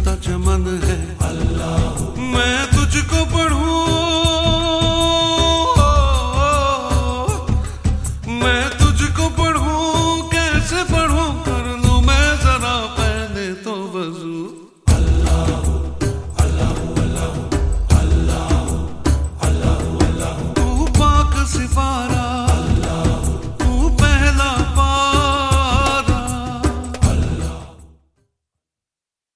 करता चमन है अल्लाह, मैं तुझको पढ़ूं, मैं तुझको पढ़ूं, कैसे पढ़ूं, कर लूं मैं जरा पहले तो वजू।